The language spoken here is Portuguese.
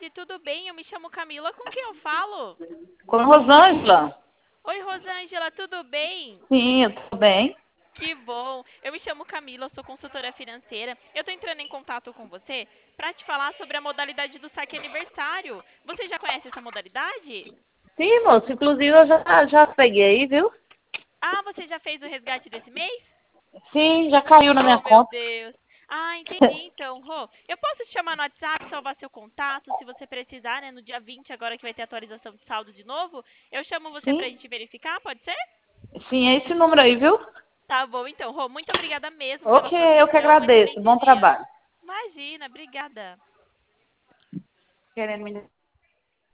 tarde, tudo bem? Eu me chamo Camila, com quem eu falo? Com Rosângela? Oi, Rosângela, tudo bem? Sim, eu tô bem. Que bom! Eu me chamo Camila, eu sou consultora financeira. Eu tô entrando em contato com você para te falar sobre a modalidade do saque aniversário. Você já conhece essa modalidade? Sim, moço, inclusive eu já peguei, viu? Ah, você já fez o resgate desse mês? Sim, já caiu na minha Oh, meu conta. Deus. Ah, entendi então, Rô. Eu posso te chamar no WhatsApp, salvar seu contato, se você precisar, né? No dia 20, agora que vai ter atualização de saldo de novo, eu chamo você pra Sim, gente verificar, pode ser? sim, é esse número aí, viu? Tá bom, então, Rô, muito obrigada mesmo pela Ok, sua eu que atenção. Um agradeço. excelente Bom dia. trabalho. Imagina, obrigada. Querendo me